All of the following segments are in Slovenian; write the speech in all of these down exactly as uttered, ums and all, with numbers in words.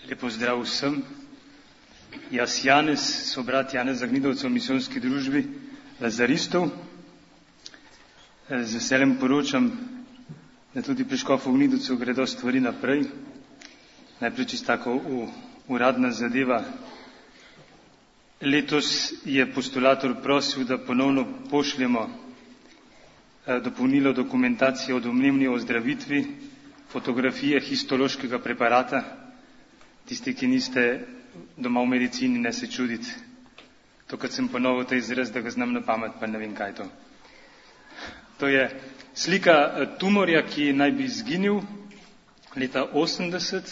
Lep pozdrav vsem. Jaz Janez, sobrat Janez Zagnidovcev v misijonski družbi Lazaristov. Z veseljem poročam, da tudi pri škofu Gnidovcev gredo stvari naprej. Najprej čisto tako uradna zadeva. Letos je postulator prosil, da ponovno pošljemo dopolnilo dokumentacije o domnevni ozdravitvi, fotografije histološkega preparata. Tisti, ki niste doma v medicini, ne se čuditi. To, kad sem ponovil ta izraz, da ga znam na pamet, pa ne vem, kaj to. To je slika tumorja, ki naj bi izginil leta osemdeset.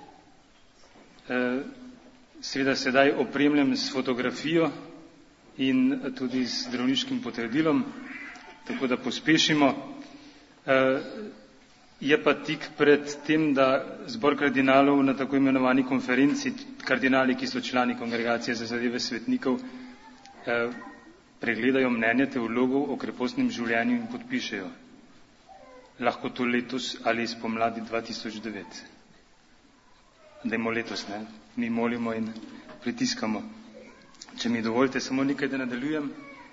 Seveda sedaj opremljen s fotografijo in tudi z zdravniškim potrdilom, tako da pospešimo. Je pa tik pred tem, da zbor kardinalov na tako imenovani konferenci, kardinali, ki so člani Kongregacije za zadeve svetnikov, pregledajo mnenje teologov o krepostnem življenju in podpišejo. Lahko to letos ali spomladi dva tisoč devet. Dajmo letos, ne? Mi molimo in pritiskamo. Če mi dovolite samo nekaj, da nadaljujem.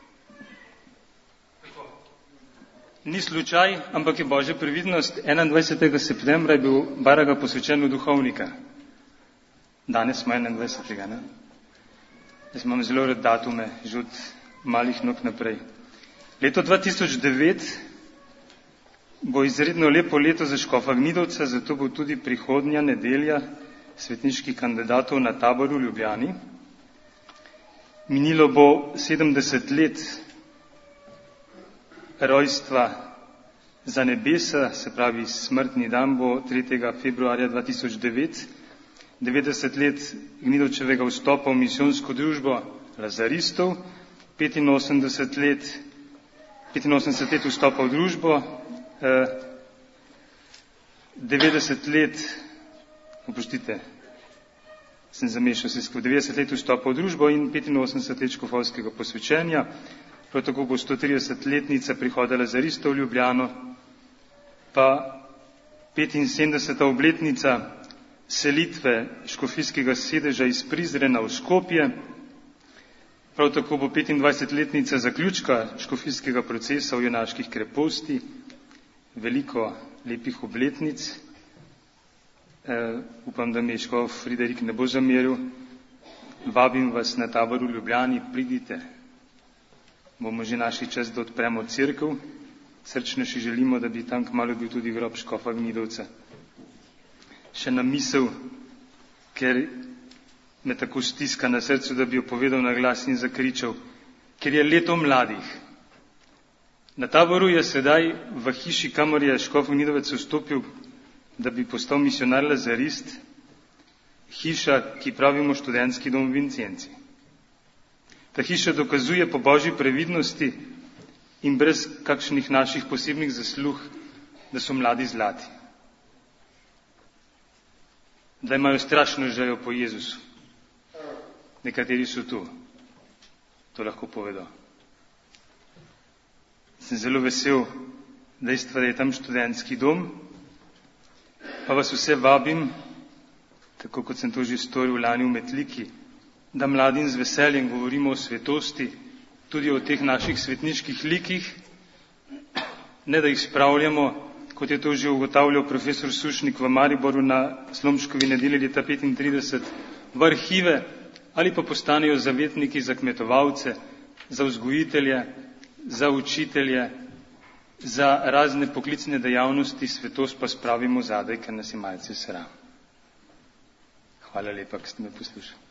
Ni slučaj, ampak je Božja previdnost. enaindvajsetega septembra je bil Baraga posvečen v duhovnika. Danes smo enaindvajsetega ne? Jaz imam zelo rad datume, že od malih nog naprej. Leto dva tisoč devet bo izredno lepo leto za škofa Gnidovca, zato bo tudi prihodnja nedelja svetniških kandidatov na taboru v Ljubljani. Minilo bo sedemdeset let rojstva za nebesa, se pravi smrtni dan bo tretjega februarja dva tisoč devet, devetdeset let Gnidovčevega vstopa v misijonsko družbo Lazaristov, petinosemdeset let, petinosemdeset let vstopa v družbo, devetdeset let, oprostite, sem zamešal se skozi, devetdeset let vstopa v družbo in petinosemdeset let škofovskega posvečenja. Prav tako bo stotridesetletnica prihoda Lazaristov v Ljubljano, pa petinsedemdeseta obletnica selitve škofijskega sedeža iz Prizrena v Skopje. Prav tako bo petindvajsetletnica zaključka škofijskega procesa v junaških kreposti. Veliko lepih obletnic. E, upam, da mi škof Friderik ne bo zameril. Vabim vas na tabor v Ljubljani, pridite. Bomo že našli čas, da odpremo cerkev. Srčno še želimo, da bi tam kmalu bil tudi grob škofa Gnidovca. Še na misel, ker me tako stiska na srcu, da bi jo povedal na glas in zakričal, ker je leto mladih. Na taboru je sedaj v hiši, kamor je škof Gnidovec vstopil, da bi postal misionar Lazarist, hiša, ki pravimo študentski dom v Vincenci. Ta hiša dokazuje po Božji previdnosti in brez kakšnih naših posebnih zaslug, da so mladi zlati. Da imajo strašno željo po Jezusu. Nekateri so tu. To lahko povedo. Sem zelo vesel dejstva, da je tam študentski dom, pa vas vse vabim, tako kot sem to že storil lani v Metliki, da mladim z veseljem govorimo o svetosti, tudi o teh naših svetniških likih, ne da jih spravljamo, kot je to že ugotavljal profesor Sušnik v Mariboru na Slomškovi nedelji leta petintrideset, v arhive ali pa postanejo zavetniki za kmetovalce, za vzgojitelje, za učitelje, za razne poklicne dejavnosti, svetost pa spravimo zadaj, ker nas je malce sram. Hvala lepa, ker ste me poslušali.